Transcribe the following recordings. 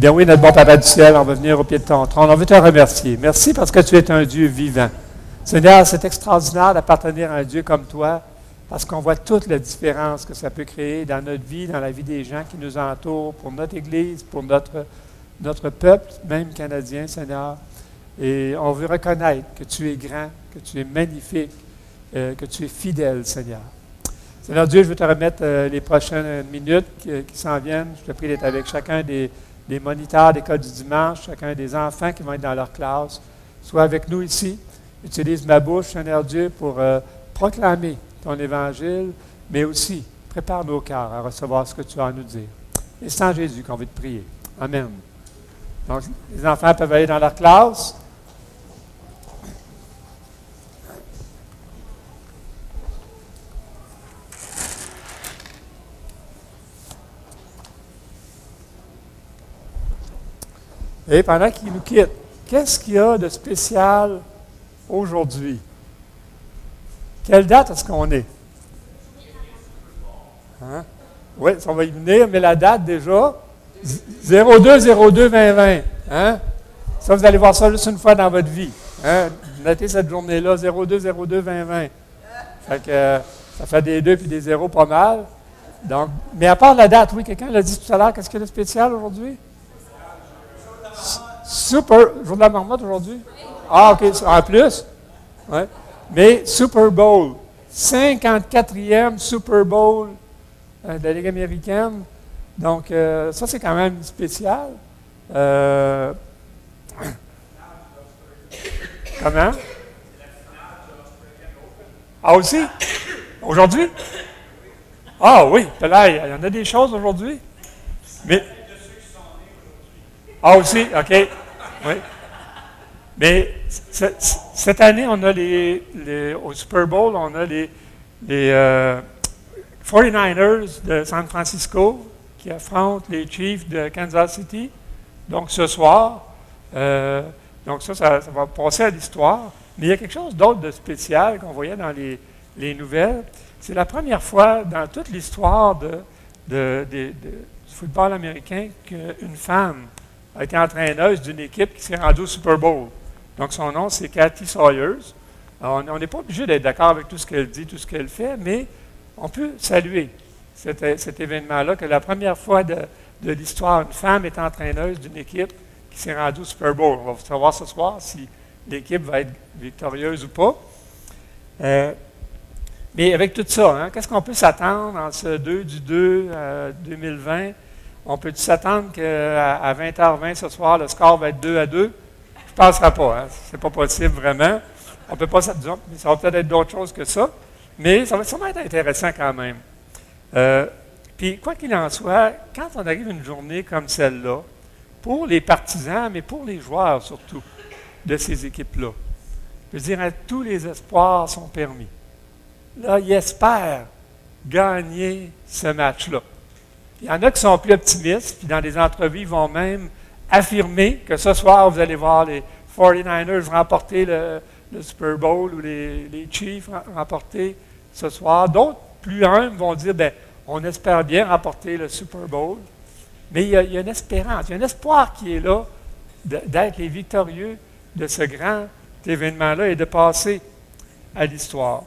Bien oui, notre bon Papa du ciel, on va venir au pied de ton trône. On veut te remercier. Merci parce que tu es un Dieu vivant. Seigneur, c'est extraordinaire d'appartenir à un Dieu comme toi parce qu'on voit toute la différence que ça peut créer dans notre vie, dans la vie des gens qui nous entourent, pour notre Église, pour notre peuple, même canadien, Seigneur. Et on veut reconnaître que tu es grand, que tu es magnifique, que tu es fidèle, Seigneur. Seigneur Dieu, je veux te remettre les prochaines minutes qui s'en viennent. Je te prie d'être avec chacun des moniteurs d'école du dimanche, chacun des enfants qui vont être dans leur classe. Sois avec nous ici. Utilise ma bouche, Seigneur Dieu, pour proclamer ton évangile, mais aussi prépare nos cœurs à recevoir ce que tu as à nous dire. Et c'est en Jésus qu'on veut te prier. Amen. Donc, les enfants peuvent aller dans leur classe. Et pendant qu'ils nous quittent, qu'est-ce qu'il y a de spécial aujourd'hui? Quelle date est-ce qu'on est? Hein? Oui, on va y venir, mais la date déjà, 02-02-2020. Hein? Ça, vous allez voir ça juste une fois dans votre vie. Hein? Notez cette journée-là, 02-02-2020. Fait que, ça fait des 2 puis des 0 pas mal. Donc, mais à part la date, oui, quelqu'un l'a dit tout à l'heure, qu'est-ce qu'il y a de spécial aujourd'hui? Super, jour de la marmotte aujourd'hui? Ah, OK, en plus? Ouais. Mais Super Bowl, 54e Super Bowl de la Ligue américaine. Donc, ça, c'est quand même spécial. Comment? Ah, aussi? Aujourd'hui? Ah, oui, là, il y en a des choses aujourd'hui. Mais. Ah, aussi, OK. Oui. Mais cette année, on a au Super Bowl, on a les 49ers de San Francisco qui affrontent les Chiefs de Kansas City. Donc, ce soir, donc ça va passer à l'histoire. Mais il y a quelque chose d'autre de spécial qu'on voyait dans les nouvelles. C'est la première fois dans toute l'histoire du football américain qu'une femme a été entraîneuse d'une équipe qui s'est rendue au Super Bowl. Donc, son nom, c'est Kathy Sawyers. Alors, on n'est pas obligé d'être d'accord avec tout ce qu'elle dit, tout ce qu'elle fait, mais on peut saluer cet événement-là, que la première fois de l'histoire, une femme est entraîneuse d'une équipe qui s'est rendue au Super Bowl. On va savoir ce soir si l'équipe va être victorieuse ou pas. Mais avec tout ça, hein, qu'est-ce qu'on peut s'attendre en ce 2/2/2020? On peut-tu s'attendre qu'à 20h20 ce soir, le score va être 2-2? Je ne penserai pas. Hein? Ce n'est pas possible vraiment. On ne peut pas s'attendre. Ça va peut-être être d'autres choses que ça. Mais ça va sûrement être intéressant quand même. Puis, quoi qu'il en soit, quand on arrive une journée comme celle-là, pour les partisans, mais pour les joueurs surtout, de ces équipes-là, je veux dire, tous les espoirs sont permis. Là, ils espèrent gagner ce match-là. Il y en a qui sont plus optimistes, puis dans les entrevues, ils vont même affirmer que ce soir, vous allez voir les 49ers remporter le Super Bowl ou les Chiefs remporter ce soir. D'autres, plus humbles, vont dire, bien, on espère bien remporter le Super Bowl. Mais il y a une espérance, il y a un espoir qui est là d'être les victorieux de ce grand événement-là et de passer à l'histoire.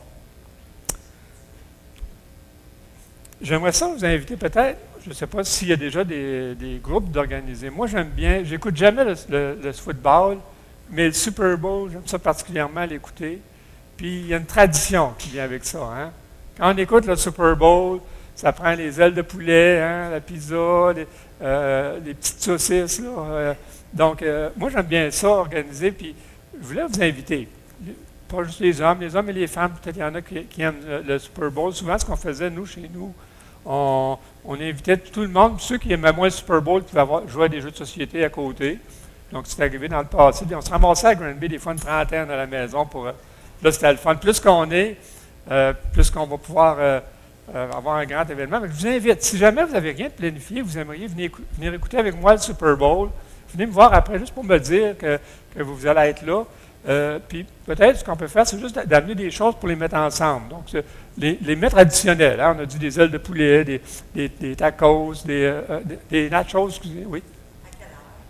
J'aimerais ça vous inviter peut-être, je ne sais pas s'il y a déjà des groupes d'organisés. Moi, j'aime bien, j'écoute jamais le football, mais le Super Bowl, j'aime ça particulièrement l'écouter. Puis, il y a une tradition qui vient avec ça. Hein? Quand on écoute le Super Bowl, ça prend les ailes de poulet, hein, la pizza, les petites saucisses. Là, donc, moi, j'aime bien ça, organiser. Puis, je voulais vous inviter. Pas juste les hommes et les femmes, peut-être il y en a qui aiment le Super Bowl. Souvent, ce qu'on faisait, nous, chez nous, on invitait tout le monde, ceux qui aimaient moins le Super Bowl, pouvaient jouer à des jeux de société à côté. Donc, c'est arrivé dans le passé. On se ramassait à Granby, des fois une trentaine à la maison. Là, c'était le fun. Plus qu'on est, plus qu'on va pouvoir avoir un grand événement. Mais je vous invite, si jamais vous n'avez rien de planifié, vous aimeriez venir écouter avec moi le Super Bowl, venez me voir après juste pour me dire que vous allez être là. Puis peut-être ce qu'on peut faire, c'est juste d'amener des choses pour les mettre ensemble. Donc, les mets traditionnels. Hein? On a dit des ailes de poulet, des tacos, des nachos, excusez, oui.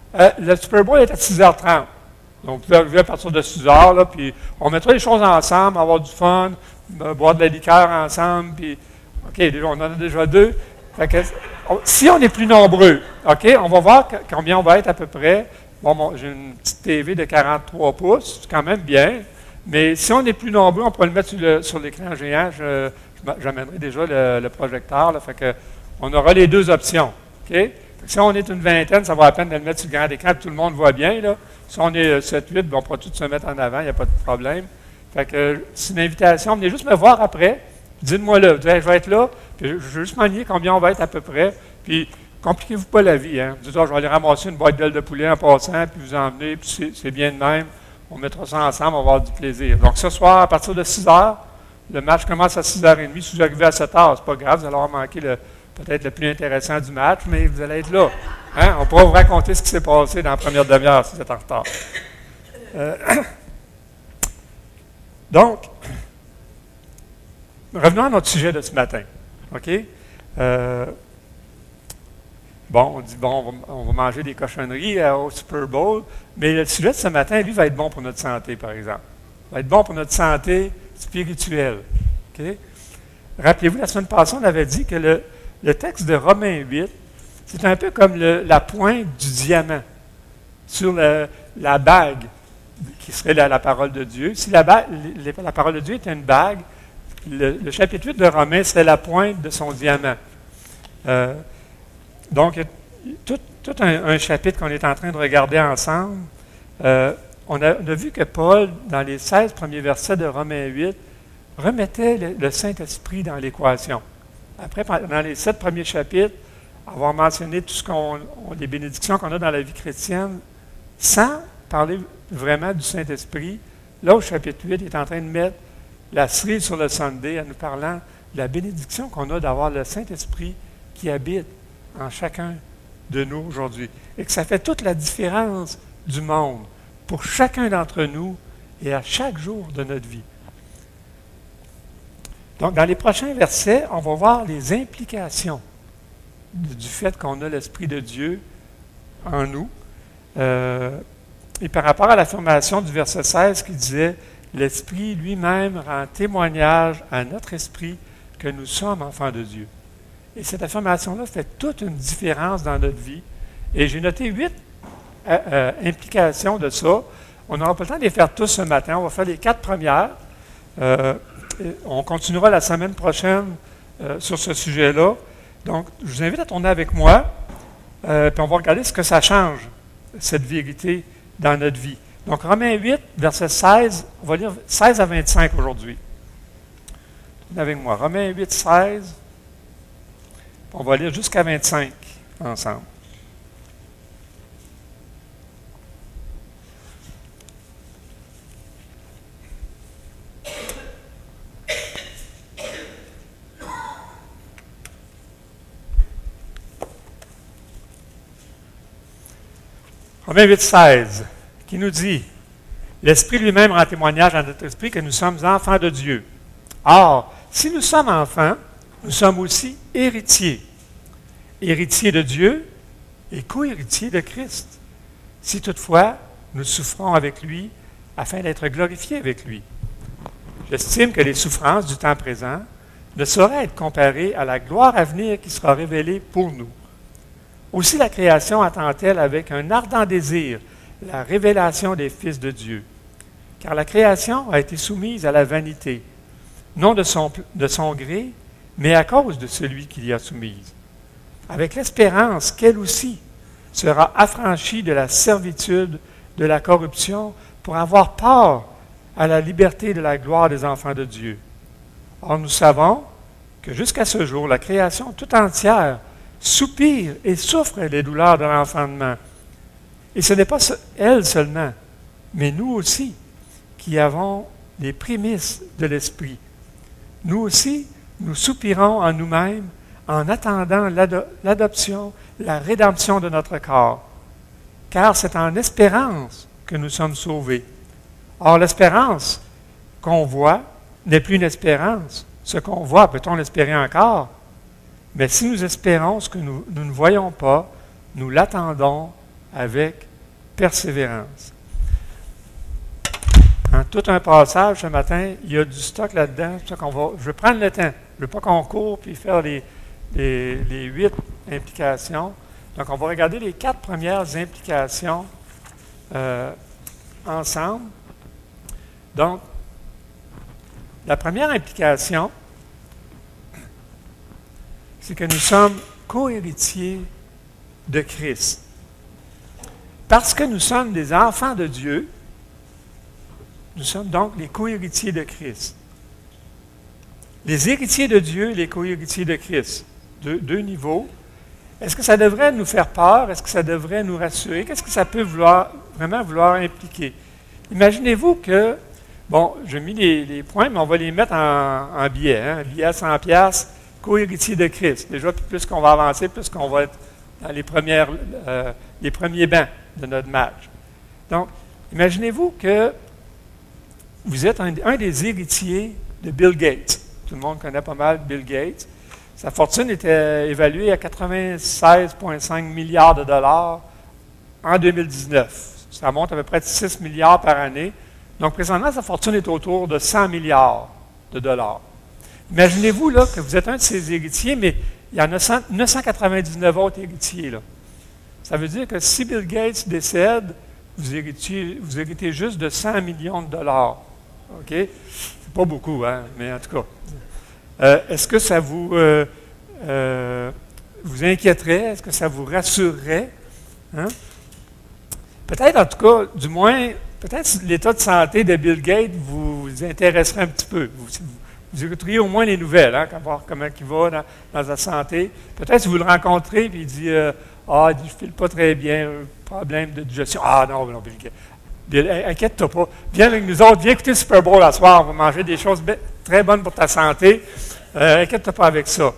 Le Super Bowl est à 6h30. Donc, vous pouvez arriver à partir de 6h, là, puis on mettra les choses ensemble, avoir du fun, boire de la liqueur ensemble, puis, OK, déjà, on en a déjà 2. Fait que, si on est plus nombreux, OK, on va voir combien on va être à peu près. Bon, j'ai une petite TV de 43 pouces, c'est quand même bien. Mais si on est plus nombreux, on pourrait le mettre sur l'écran géant. J'amènerai déjà le projecteur. Là, fait que on aura les 2 options. OK? Fait que si on est une vingtaine, ça vaut la peine de le mettre sur le grand écran, tout le monde voit bien. Là. Si on est 7-8, on pourra tous se mettre en avant, il n'y a pas de problème. Fait que c'est une invitation. Venez juste me voir après. Dites-moi là. Je vais être là. Puis je vais juste m'enligner combien on va être à peu près. Puis compliquez-vous pas la vie. Hein. Dites, je vais aller ramasser une boîte d'ailes de poulet en passant, puis vous emmener, puis c'est bien de même. On mettra ça ensemble, on va avoir du plaisir. Donc, ce soir, à partir de 6h, le match commence à 6h30. Si vous arrivez à 7h, c'est pas grave, vous allez avoir manqué peut-être le plus intéressant du match, mais vous allez être là. Hein? On pourra vous raconter ce qui s'est passé dans la première demi-heure si vous êtes en retard. Donc, revenons à notre sujet de ce matin. OK? Bon, on dit, bon, on va manger des cochonneries au Super Bowl, mais le sujet de ce matin, lui, va être bon pour notre santé, par exemple. Va être bon pour notre santé spirituelle. Okay? Rappelez-vous, la semaine passée, on avait dit que le texte de Romains 8, c'est un peu comme la pointe du diamant sur la bague qui serait la parole de Dieu. Si la parole de Dieu était une bague, le chapitre 8 de Romains serait la pointe de son diamant. Donc, tout un chapitre qu'on est en train de regarder ensemble. On a vu que Paul, dans les 16 premiers versets de Romains 8, remettait le Saint-Esprit dans l'équation. Après, dans les 7 premiers chapitres, avoir mentionné tout les bénédictions qu'on a dans la vie chrétienne, sans parler vraiment du Saint-Esprit, là, au chapitre 8, il est en train de mettre la cerise sur le Sunday en nous parlant de la bénédiction qu'on a d'avoir le Saint-Esprit qui habite en chacun de nous aujourd'hui. Et que ça fait toute la différence du monde pour chacun d'entre nous et à chaque jour de notre vie. Donc, dans les prochains versets, on va voir les implications du fait qu'on a l'Esprit de Dieu en nous. Et par rapport à l'affirmation du verset 16 qui disait « L'Esprit lui-même rend témoignage à notre esprit que nous sommes enfants de Dieu ». Et cette affirmation-là fait toute une différence dans notre vie. Et j'ai noté 8 implications de ça. On n'aura pas le temps de les faire tous ce matin. On va faire les 4 premières. On continuera la semaine prochaine sur ce sujet-là. Donc, je vous invite à tourner avec moi, puis on va regarder ce que ça change, cette vérité dans notre vie. Donc, Romains 8, verset 16, on va lire 16 à 25 aujourd'hui. Tournez avec moi. Romains 8, 16. On va lire jusqu'à 25 ensemble. Romains 8, 16, qui nous dit « L'Esprit lui-même rend témoignage à notre esprit que nous sommes enfants de Dieu. Or, si nous sommes enfants, nous sommes aussi héritiers. Héritiers de Dieu et co-héritiers de Christ. Si toutefois, nous souffrons avec lui afin d'être glorifiés avec lui. J'estime que les souffrances du temps présent ne sauraient être comparées à la gloire à venir qui sera révélée pour nous. Aussi la création attend-elle avec un ardent désir la révélation des fils de Dieu. Car la création a été soumise à la vanité, non de son gré, mais à cause de celui qui l'y a soumise, avec l'espérance qu'elle aussi sera affranchie de la servitude, de la corruption, pour avoir part à la liberté de la gloire des enfants de Dieu. Or, nous savons que jusqu'à ce jour, la création tout entière soupire et souffre les douleurs de l'enfantement. Et ce n'est pas elle seulement, mais nous aussi, qui avons les prémices de l'Esprit. Nous aussi, nous soupirons en nous-mêmes en attendant l'adoption, la rédemption de notre corps. Car c'est en espérance que nous sommes sauvés. Or, l'espérance qu'on voit n'est plus une espérance. Ce qu'on voit, peut-on l'espérer encore? Mais si nous espérons ce que nous ne voyons pas, nous l'attendons avec persévérance. En tout un passage ce matin, il y a du stock là-dedans. C'est pour ça je vais prendre le temps. Je ne veux pas qu'on court puis faire les 8 implications. Donc, on va regarder les 4 premières implications ensemble. Donc, la première implication, c'est que nous sommes co-héritiers de Christ. Parce que nous sommes des enfants de Dieu, nous sommes donc les co-héritiers de Christ. Les héritiers de Dieu et les co-héritiers de Christ. Deux niveaux. Est-ce que ça devrait nous faire peur? Est-ce que ça devrait nous rassurer? Qu'est-ce que ça peut vraiment vouloir impliquer? Imaginez-vous que, bon, j'ai mis les points, mais on va les mettre en billets. Un billet à 100 $, co-héritier de Christ. Déjà, plus qu'on va avancer, plus qu'on va être dans les premiers bancs de notre match. Donc, imaginez-vous que vous êtes un des héritiers de Bill Gates. Tout le monde connaît pas mal Bill Gates. Sa fortune était évaluée à 96,5 milliards de dollars en 2019. Ça monte à peu près de 6 milliards par année. Donc, présentement, sa fortune est autour de 100 milliards de dollars. Imaginez-vous là, que vous êtes un de ses héritiers, mais il y en a 999 autres héritiers. Là. Ça veut dire que si Bill Gates décède, vous héritez juste de 100 millions de dollars. OK? C'est pas beaucoup, hein? Mais en tout cas. Est-ce que ça vous inquiéterait? Est-ce que ça vous rassurerait? Hein? Peut-être, en tout cas, du moins, peut-être l'état de santé de Bill Gates vous intéresserait un petit peu. Vous écouteriez au moins les nouvelles, hein, voir comment il va dans sa santé. Peut-être si vous le rencontrez et il dit je ne file pas très bien, problème de digestion. Ah non, Bill Gates. Inquiète-toi pas. Viens avec nous autres, viens écouter le Super Bowl la soir, on va manger des choses très bonnes pour ta santé. Inquiète-toi pas avec ça.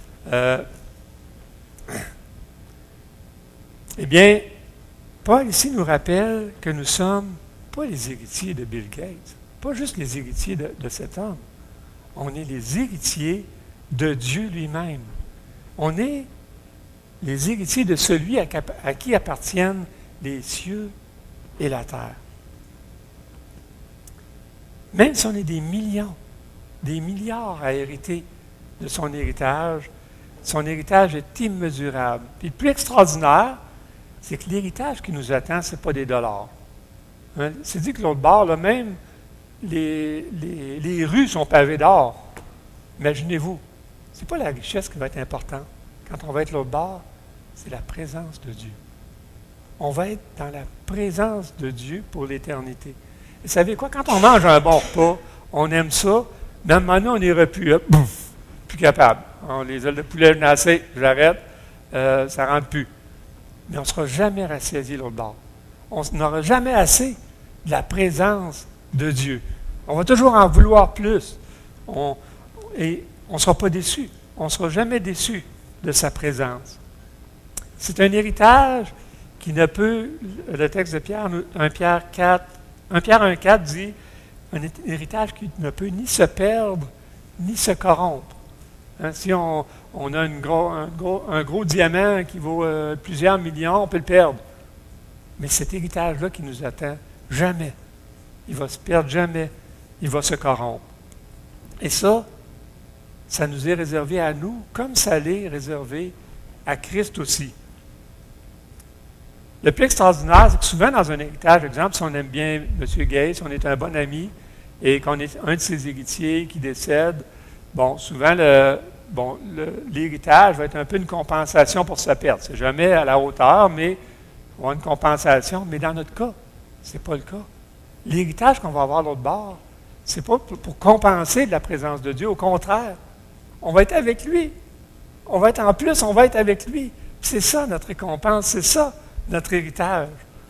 Eh bien, Paul ici nous rappelle que nous sommes pas les héritiers de Bill Gates, pas juste les héritiers de cet homme. On est les héritiers de Dieu lui-même. On est les héritiers de celui à qui appartiennent les cieux et la terre. Même si on est des milliards à hériter de son héritage est immesurable. Puis le plus extraordinaire, c'est que l'héritage qui nous attend, ce n'est pas des dollars. Hein? C'est dit que l'autre bord, là, même les rues sont pavées d'or. Imaginez-vous, ce n'est pas la richesse qui va être importante. Quand on va être l'autre bord, c'est la présence de Dieu. On va être dans la présence de Dieu pour l'éternité. Et vous savez quoi? Quand on mange un bon repas, on aime ça, mais à un moment donné, on n'ira plus, plus capable. Les ailes de poulet, je n'ai assez, j'arrête, ça ne rentre plus. Mais on ne sera jamais rassasié l'autre bord. On n'aura jamais assez de la présence de Dieu. On va toujours en vouloir plus. Et on ne sera pas déçu. On ne sera jamais déçu de sa présence. C'est un héritage qui ne peut, le texte de Pierre, 1 Pierre 1,4 dit, un héritage qui ne peut ni se perdre, ni se corrompre. Hein, si on a un gros diamant qui vaut plusieurs millions, on peut le perdre. Mais cet héritage-là qui nous attend, jamais. Il va se perdre, jamais. Il va se corrompre. Et ça nous est réservé à nous, comme ça l'est réservé à Christ aussi. Le plus extraordinaire, c'est que souvent dans un héritage, par exemple, si on aime bien M. Gates, si on est un bon ami et qu'on est un de ses héritiers qui décède, bon, souvent l'héritage va être un peu une compensation pour sa perte. C'est jamais à la hauteur, mais on va avoir une compensation. Mais dans notre cas, ce n'est pas le cas. L'héritage qu'on va avoir de l'autre bord, ce n'est pas pour compenser de la présence de Dieu. Au contraire, on va être avec lui. On va être avec lui. C'est ça notre récompense, c'est ça notre héritage.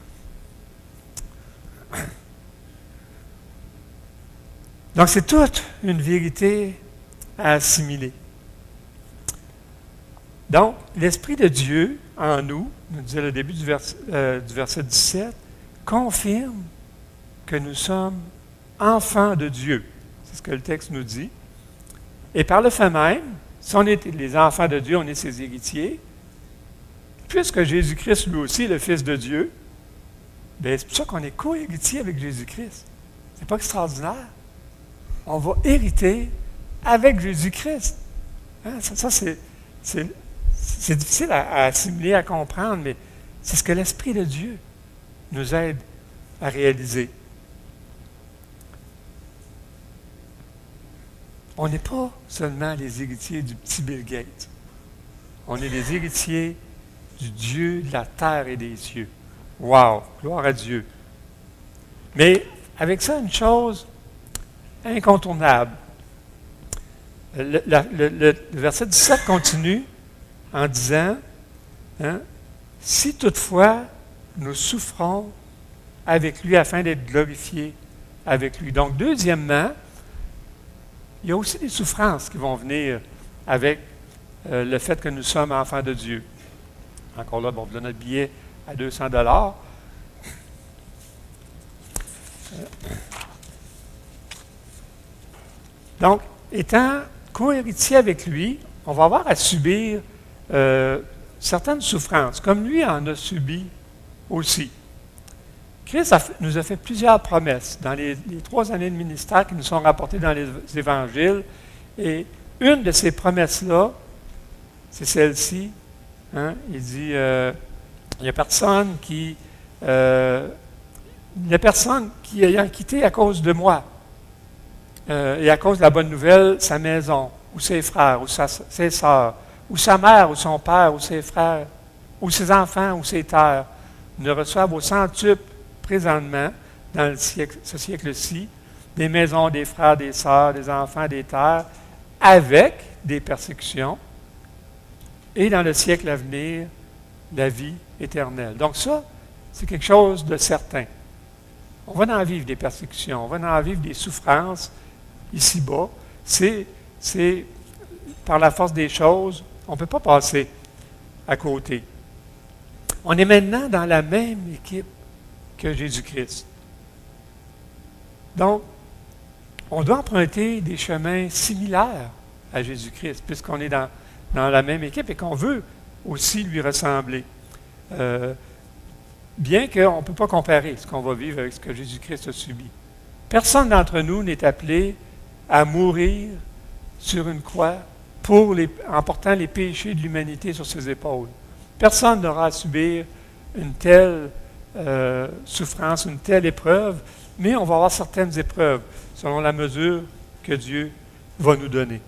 Donc, c'est toute une vérité à assimiler. Donc, l'Esprit de Dieu en nous, nous disait le début du verset 17, confirme que nous sommes enfants de Dieu. C'est ce que le texte nous dit. Et par le fait même, si on est les enfants de Dieu, on est ses héritiers, puisque Jésus-Christ, lui aussi, est le Fils de Dieu, bien, c'est pour ça qu'on est co-héritier avec Jésus-Christ. C'est pas extraordinaire? On va hériter avec Jésus-Christ. Hein? Ça c'est difficile à assimiler, à comprendre, mais c'est ce que l'Esprit de Dieu nous aide à réaliser. On n'est pas seulement les héritiers du petit Bill Gates. On est les héritiers du Dieu de la terre et des cieux. Wow! Gloire à Dieu. Mais avec ça, une chose incontournable. Le verset 17 continue en disant, hein, « Si toutefois nous souffrons avec lui afin d'être glorifiés avec lui. » Donc, deuxièmement, il y a aussi des souffrances qui vont venir avec le fait que nous sommes enfants de Dieu. Encore là, bon, on donne notre billet à 200 $. Donc, étant co-héritier avec lui, on va avoir à subir certaines souffrances, comme lui en a subi aussi. Christ nous a fait plusieurs promesses dans les 3 années de ministère qui nous sont rapportées dans les évangiles. Et une de ces promesses-là, c'est celle-ci. Hein? Il dit, il n'y a personne qui ayant quitté à cause de moi et à cause de la bonne nouvelle sa maison, ou ses frères, ou ses sœurs, ou sa mère, ou son père, ou ses frères, ou ses enfants, ou ses terres, ne reçoivent au centuple présentement, dans ce siècle-ci, des maisons, des frères, des sœurs, des enfants, des terres, avec des persécutions, et dans le siècle à venir, la vie éternelle. Donc ça, c'est quelque chose de certain. On va en vivre des persécutions, on va en vivre des souffrances ici-bas. C'est par la force des choses, on ne peut pas passer à côté. On est maintenant dans la même équipe que Jésus-Christ. Donc, on doit emprunter des chemins similaires à Jésus-Christ, puisqu'on est dans la même équipe et qu'on veut aussi lui ressembler. Bien qu'on ne peut pas comparer ce qu'on va vivre avec ce que Jésus-Christ a subi. Personne d'entre nous n'est appelé à mourir sur une croix en portant les péchés de l'humanité sur ses épaules. Personne n'aura à subir une telle souffrance, une telle épreuve, mais on va avoir certaines épreuves selon la mesure que Dieu va nous donner.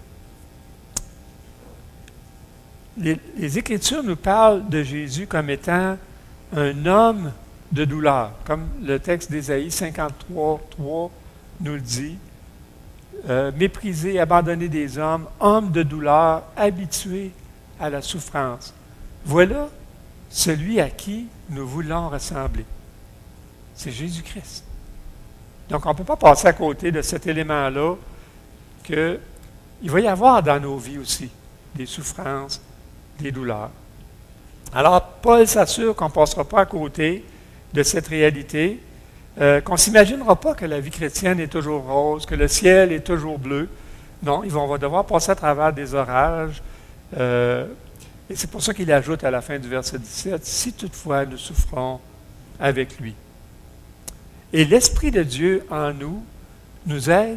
Les Écritures nous parlent de Jésus comme étant un homme de douleur, comme le texte d'Ésaïe 53, 3 nous le dit. Méprisé, abandonné des hommes, homme de douleur, habitué à la souffrance. Voilà celui à qui nous voulons ressembler. C'est Jésus-Christ. Donc, on ne peut pas passer à côté de cet élément-là qu'il va y avoir dans nos vies aussi des souffrances, des douleurs. Alors, Paul s'assure qu'on ne passera pas à côté de cette réalité, qu'on ne s'imaginera pas que la vie chrétienne est toujours rose, que le ciel est toujours bleu. Non, on va devoir passer à travers des orages. Et c'est pour ça qu'il ajoute à la fin du verset 17, « Si toutefois nous souffrons avec lui. » Et l'Esprit de Dieu en nous aide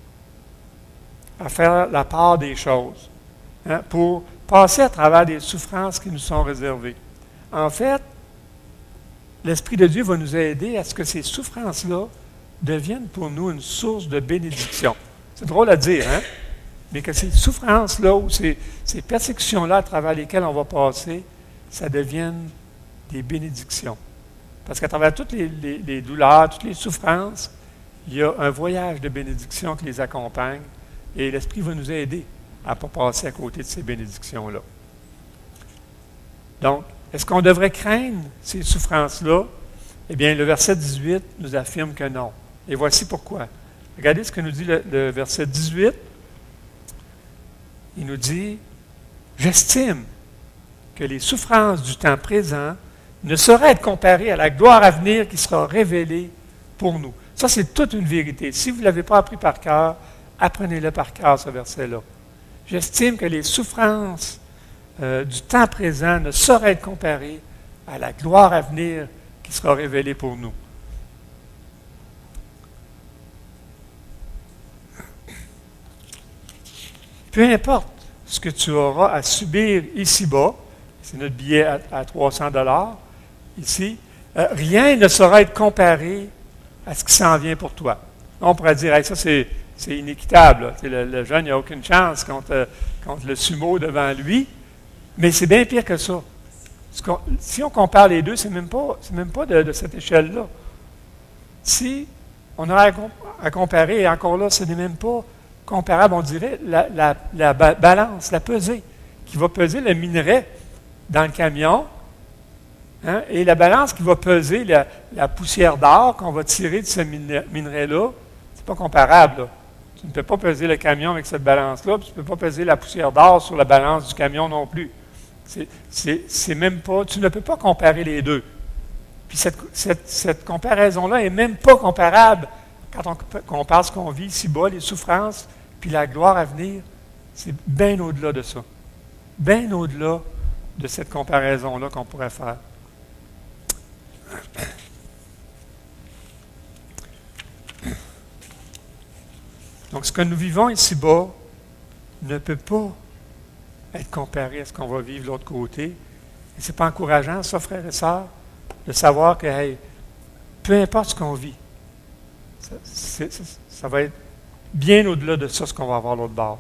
à faire la part des choses, hein, pour passer à travers des souffrances qui nous sont réservées. En fait, l'Esprit de Dieu va nous aider à ce que ces souffrances-là deviennent pour nous une source de bénédiction. C'est drôle à dire, hein? Mais que ces souffrances-là ou ces persécutions-là à travers lesquelles on va passer, ça devienne des bénédictions. Parce qu'à travers toutes les douleurs, toutes les souffrances, il y a un voyage de bénédiction qui les accompagne et l'Esprit va nous aider à ne pas passer à côté de ces bénédictions-là. Donc, est-ce qu'on devrait craindre ces souffrances-là? Eh bien, le verset 18 nous affirme que non. Et voici pourquoi. Regardez ce que nous dit le verset 18. Il nous dit, « J'estime que les souffrances du temps présent ne sauraient être comparées à la gloire à venir qui sera révélée pour nous. » Ça, c'est toute une vérité. Si vous ne l'avez pas appris par cœur, apprenez-le par cœur, ce verset-là. J'estime que les souffrances du temps présent ne saurait être comparé à la gloire à venir qui sera révélée pour nous. Peu importe ce que tu auras à subir ici-bas, c'est notre billet à 300 $ ici, rien ne saura être comparé à ce qui s'en vient pour toi. On pourrait dire, hey, ça c'est inéquitable. Le jeune n'a aucune chance contre le sumo devant lui, mais c'est bien pire que ça. Si on compare les deux, c'est même pas de cette échelle-là. Si on aurait à comparer, et encore là, ce n'est même pas comparable, on dirait, la balance, la pesée, qui va peser le minerai dans le camion, hein, et la balance qui va peser la poussière d'or qu'on va tirer de ce minerai-là, c'est pas comparable, là. Tu ne peux pas peser le camion avec cette balance-là, puis tu ne peux pas peser la poussière d'or sur la balance du camion non plus. C'est même pas, tu ne peux pas comparer les deux. Puis cette comparaison-là n'est même pas comparable quand on compare ce qu'on vit ici-bas, les souffrances, puis la gloire à venir. C'est bien au-delà de ça. Bien au-delà de cette comparaison-là qu'on pourrait faire. Donc, ce que nous vivons ici-bas ne peut pas être comparé à ce qu'on va vivre de l'autre côté. Et ce n'est pas encourageant, ça, frères et sœurs, de savoir que, hey, peu importe ce qu'on vit, ça va être bien au-delà de ça, ce qu'on va avoir l'autre bord.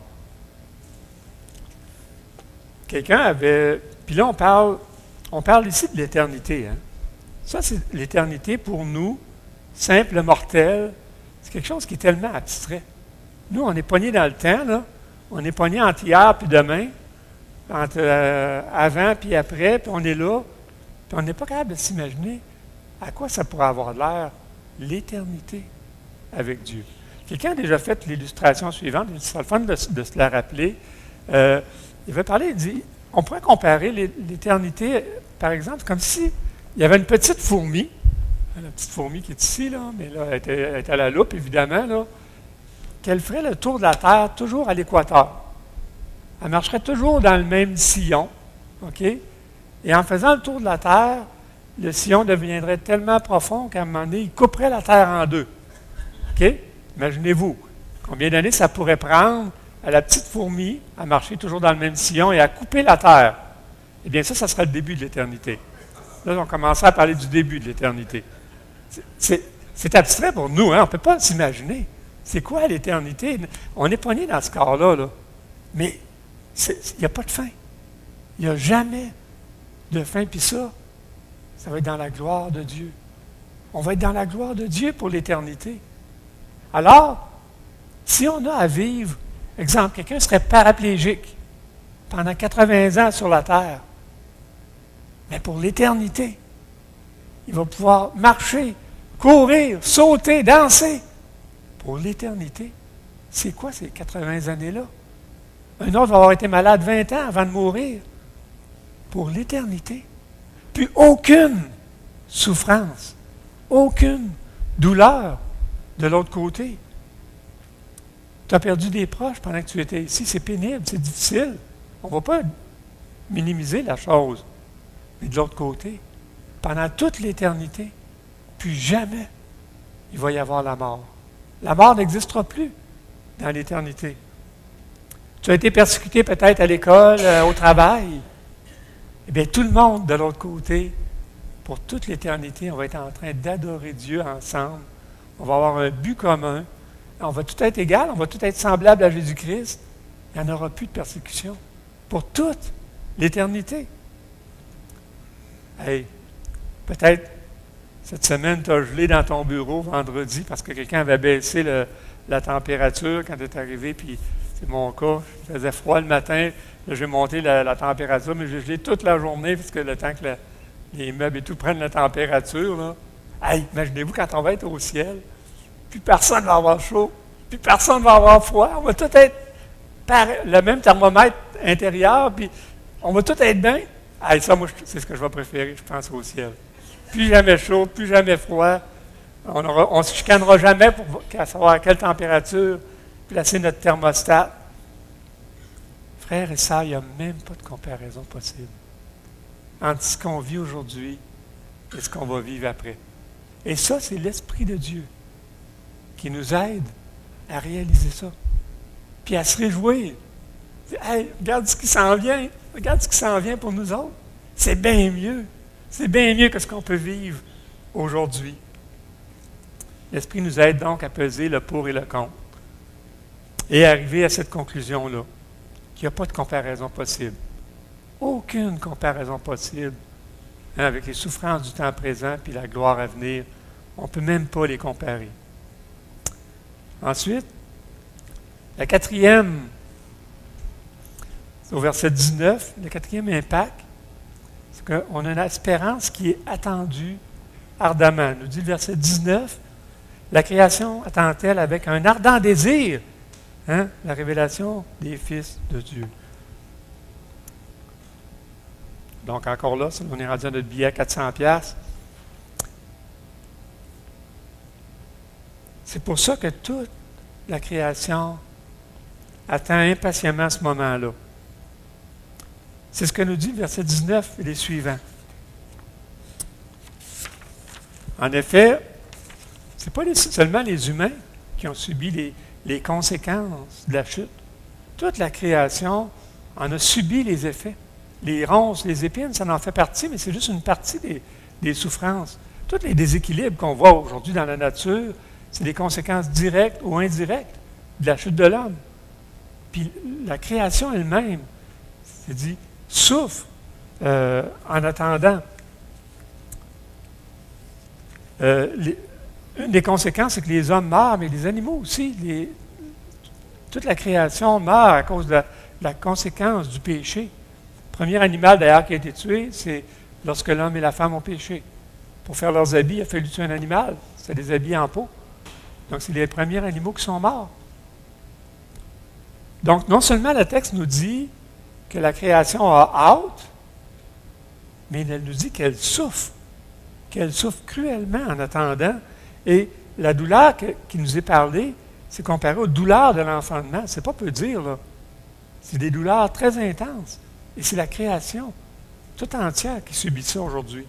Quelqu'un avait... Puis là, on parle ici de l'éternité. Hein? Ça, c'est l'éternité pour nous, simple mortels. C'est quelque chose qui est tellement abstrait. Nous, on est pognés dans le temps, là. On est pognés entre hier puis demain, entre avant puis après, puis on est là, puis on n'est pas capable de s'imaginer à quoi ça pourrait avoir l'air, l'éternité avec Dieu. Quelqu'un a déjà fait l'illustration suivante, c'est le fun de se la rappeler. Il avait parlé, il dit, on pourrait comparer l'éternité, par exemple, comme si il y avait une petite fourmi, la petite fourmi qui est ici, là, mais là, elle est à la loupe, évidemment, là, qu'elle ferait le tour de la Terre toujours à l'équateur. Elle marcherait toujours dans le même sillon, OK? Et en faisant le tour de la Terre, le sillon deviendrait tellement profond qu'à un moment donné, il couperait la Terre en deux. OK? Imaginez-vous, combien d'années ça pourrait prendre à la petite fourmi à marcher toujours dans le même sillon et à couper la Terre? Eh bien, ça serait le début de l'éternité. Là, on commencerait à parler du début de l'éternité. C'est abstrait pour nous, hein? On ne peut pas s'imaginer. C'est quoi l'éternité? On est poigné dans ce corps-là, là. Mais il n'y a pas de fin. Il n'y a jamais de fin. Puis ça va être dans la gloire de Dieu. On va être dans la gloire de Dieu pour l'éternité. Alors, si on a à vivre, exemple, quelqu'un serait paraplégique pendant 80 ans sur la terre, mais pour l'éternité, il va pouvoir marcher, courir, sauter, danser. Pour l'éternité, c'est quoi ces 80 années-là? Un autre va avoir été malade 20 ans avant de mourir. Pour l'éternité. Puis aucune souffrance, aucune douleur de l'autre côté. Tu as perdu des proches pendant que tu étais ici. C'est pénible, c'est difficile. On ne va pas minimiser la chose. Mais de l'autre côté, pendant toute l'éternité, plus jamais il va y avoir la mort. La mort n'existera plus dans l'éternité. Tu as été persécuté peut-être à l'école, au travail. Eh bien, tout le monde de l'autre côté, pour toute l'éternité, on va être en train d'adorer Dieu ensemble. On va avoir un but commun. On va tout être égal, on va tout être semblable à Jésus-Christ. Il n'y en aura plus de persécution. Pour toute l'éternité. Hey, peut-être cette semaine, tu as gelé dans ton bureau vendredi parce que quelqu'un avait baissé la température quand tu es arrivé, puis c'est mon cas. Il faisait froid le matin, là, j'ai monté la température, mais j'ai gelé toute la journée parce que le temps que les meubles et tout prennent la température, là. Hey, imaginez-vous quand on va être au ciel, plus personne ne va avoir chaud, plus personne ne va avoir froid, on va tout être le même thermomètre intérieur, puis on va tout être bien. Hey, ça, moi, c'est ce que je vais préférer, je pense, au ciel. Plus jamais chaud, plus jamais froid. On ne se chicanera jamais pour savoir à quelle température placer notre thermostat. Frères et sœurs, il n'y a même pas de comparaison possible entre ce qu'on vit aujourd'hui et ce qu'on va vivre après. Et ça, c'est l'Esprit de Dieu qui nous aide à réaliser ça. Puis à se réjouir. Hey, regarde ce qui s'en vient. Regarde ce qui s'en vient pour nous autres. C'est bien mieux. C'est bien mieux que ce qu'on peut vivre aujourd'hui. L'Esprit nous aide donc à peser le pour et le contre. Et à arriver à cette conclusion-là, qu'il n'y a pas de comparaison possible. Aucune comparaison possible avec les souffrances du temps présent puis la gloire à venir. On ne peut même pas les comparer. Ensuite, la quatrième, au verset 19, le quatrième impact, c'est qu'on a une espérance qui est attendue ardemment. Nous dit le verset 19, la création attend-elle avec un ardent désir la révélation des fils de Dieu. Donc encore là, on est rendu à notre billet à 400$. C'est pour ça que toute la création attend impatiemment ce moment-là. C'est ce que nous dit le verset 19 et les suivants. En effet, ce n'est pas seulement les humains qui ont subi les conséquences de la chute. Toute la création en a subi les effets. Les ronces, les épines, ça en fait partie, mais c'est juste une partie des souffrances. Tous les déséquilibres qu'on voit aujourd'hui dans la nature, c'est des conséquences directes ou indirectes de la chute de l'homme. Puis la création elle-même, c'est dit, souffre en attendant. Une des conséquences, c'est que les hommes meurent, mais les animaux aussi. Toute la création meurt à cause de la conséquence du péché. Le premier animal, d'ailleurs, qui a été tué, c'est lorsque l'homme et la femme ont péché. Pour faire leurs habits, il a fallu tuer un animal. C'est des habits en peau. Donc, c'est les premiers animaux qui sont morts. Donc, non seulement le texte nous dit que la création a hâte, mais elle nous dit qu'elle souffre cruellement en attendant. Et la douleur qui nous est parlée, c'est comparé aux douleurs de l'enfantement. C'est pas peu dire, là. C'est des douleurs très intenses. Et c'est la création tout entière qui subit ça aujourd'hui.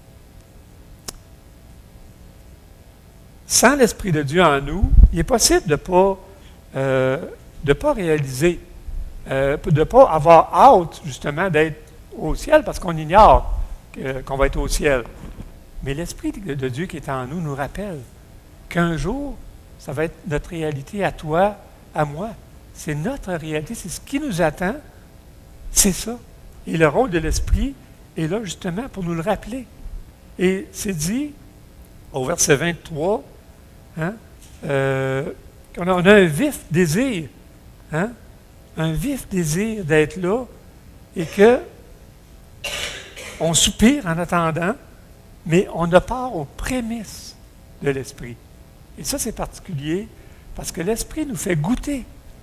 Sans l'Esprit de Dieu en nous, il est possible de ne pas réaliser, de ne pas avoir hâte, justement, d'être au ciel, parce qu'on ignore qu'on va être au ciel. Mais l'Esprit de Dieu qui est en nous rappelle qu'un jour, ça va être notre réalité à toi, à moi. C'est notre réalité, c'est ce qui nous attend, c'est ça. Et le rôle de l'Esprit est là justement pour nous le rappeler. Et c'est dit, au verset 23, qu'on a un vif désir, un vif désir d'être là et que on soupire en attendant, mais on a part aux prémices de l'Esprit. Et ça, c'est particulier parce que l'Esprit nous fait goûter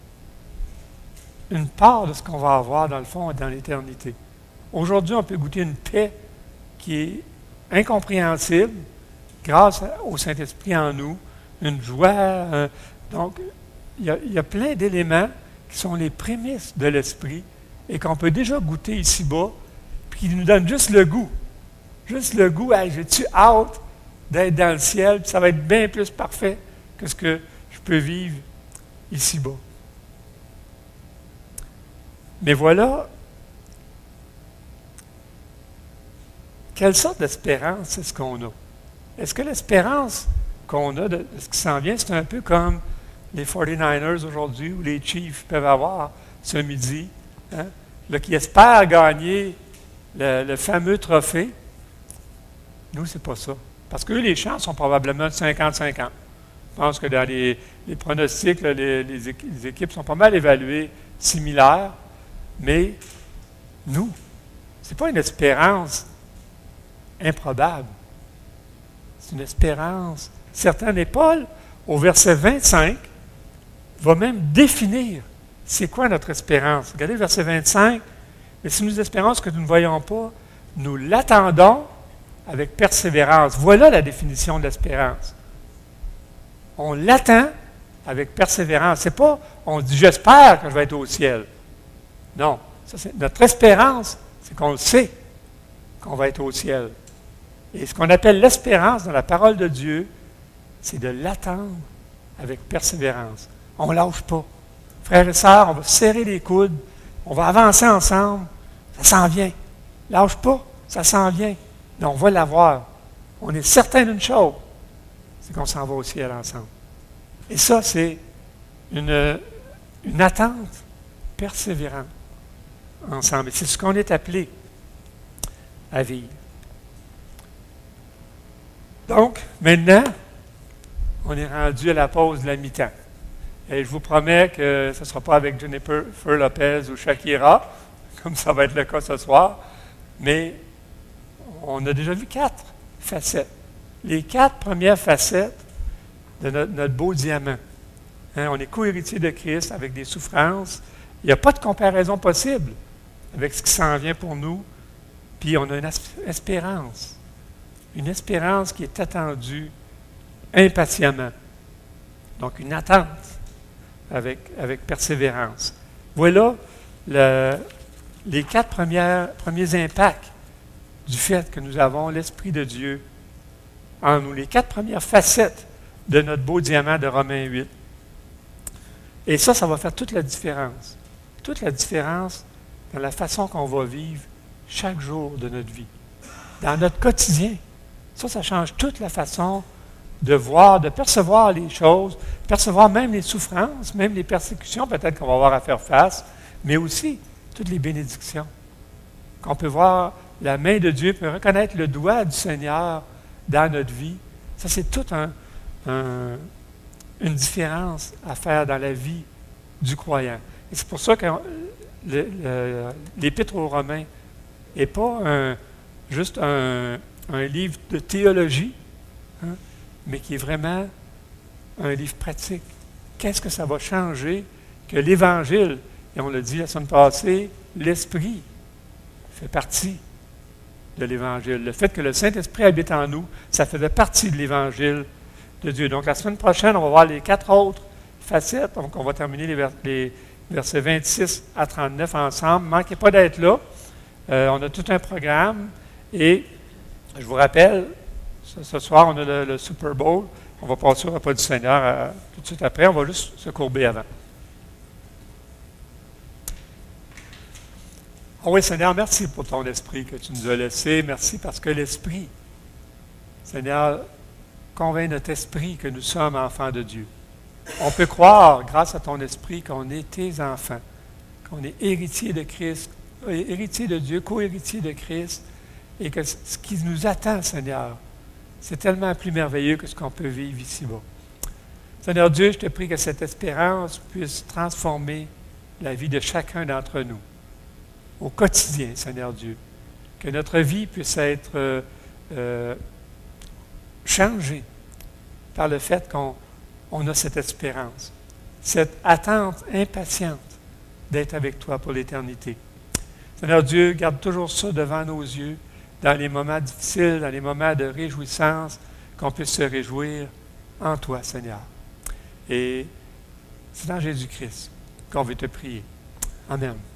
une part de ce qu'on va avoir dans le fond dans l'éternité. Aujourd'hui, on peut goûter une paix qui est incompréhensible grâce au Saint-Esprit en nous, une joie. Donc, il y a plein d'éléments qui sont les prémices de l'Esprit et qu'on peut déjà goûter ici-bas, puis qui nous donnent juste le goût. Juste le goût, hey, j'ai-tu hâte d'être dans le ciel, puis ça va être bien plus parfait que ce que je peux vivre ici-bas. Mais voilà, quelle sorte d'espérance c'est ce qu'on a? Est-ce que l'espérance qu'on a de ce qui s'en vient, c'est un peu comme les 49ers aujourd'hui ou les Chiefs peuvent avoir ce midi, là, qui espèrent gagner le fameux trophée? Nous, c'est pas ça. Parce que les chances sont probablement de 50-50. Je pense que dans les pronostics, là, les équipes sont pas mal évaluées similaires. Mais nous, ce n'est pas une espérance improbable. C'est une espérance certaine. Et Paul, au verset 25, va même définir c'est quoi notre espérance. Regardez le verset 25. Mais si nous espérons ce que nous ne voyons pas, nous l'attendons avec persévérance. Voilà la définition de l'espérance. On l'attend avec persévérance. C'est pas, on dit, j'espère que je vais être au ciel. Non. Ça, notre espérance, c'est qu'on le sait qu'on va être au ciel. Et ce qu'on appelle l'espérance dans la parole de Dieu, c'est de l'attendre avec persévérance. On ne lâche pas. Frères et sœurs, on va serrer les coudes, on va avancer ensemble, ça s'en vient. Lâche pas, ça s'en vient. Mais on va l'avoir. On est certain d'une chose, c'est qu'on s'en va au ciel ensemble. Et ça, c'est une attente persévérante ensemble. Et c'est ce qu'on est appelé à vivre. Donc, maintenant, on est rendu à la pause de la mi-temps. Et je vous promets que ce ne sera pas avec Jennifer Lopez ou Shakira, comme ça va être le cas ce soir, mais on a déjà vu 4 facettes. Les 4 premières facettes de notre beau diamant. Hein, on est co-héritier de Christ avec des souffrances. Il n'y a pas de comparaison possible avec ce qui s'en vient pour nous. Puis on a une espérance. Une espérance qui est attendue impatiemment. Donc une attente avec persévérance. Voilà les 4 premiers impacts du fait que nous avons l'Esprit de Dieu en nous. Les 4 premières facettes de notre beau diamant de Romains 8. Et ça va faire toute la différence. Toute la différence dans la façon qu'on va vivre chaque jour de notre vie. Dans notre quotidien. Ça change toute la façon de voir, de percevoir les choses, percevoir même les souffrances, même les persécutions peut-être qu'on va avoir à faire face, mais aussi toutes les bénédictions. Qu'on peut voir la main de Dieu, peut reconnaître le doigt du Seigneur dans notre vie. Ça, c'est toute une différence à faire dans la vie du croyant. Et c'est pour ça que l'Épître aux Romains n'est pas juste un livre de théologie, hein, mais qui est vraiment un livre pratique. Qu'est-ce que ça va changer que l'Évangile, et on l'a dit la semaine passée, l'Esprit fait partie de l'Évangile. Le fait que le Saint-Esprit habite en nous, ça faisait partie de l'Évangile de Dieu. Donc la semaine prochaine, on va voir les 4 autres facettes. Donc on va terminer les versets 26 à 39 ensemble. Ne manquez pas d'être là. On a tout un programme et je vous rappelle, ce soir, on a le Super Bowl. On va passer au repas du Seigneur tout de suite après. On va juste se courber avant. Oh oui, Seigneur, merci pour ton esprit que tu nous as laissé. Merci parce que l'esprit, Seigneur, convainc notre esprit que nous sommes enfants de Dieu. On peut croire, grâce à ton esprit, qu'on est tes enfants, qu'on est héritier de Christ, héritier de Dieu, co-héritier de Christ, et que ce qui nous attend, Seigneur, c'est tellement plus merveilleux que ce qu'on peut vivre ici-bas. Seigneur Dieu, je te prie que cette espérance puisse transformer la vie de chacun d'entre nous, au quotidien, Seigneur Dieu. Que notre vie puisse être changée par le fait qu'on a cette espérance, cette attente impatiente d'être avec toi pour l'éternité. Seigneur Dieu, garde toujours ça devant nos yeux, dans les moments difficiles, dans les moments de réjouissance, qu'on puisse se réjouir en toi, Seigneur. Et c'est dans Jésus-Christ qu'on veut te prier. Amen.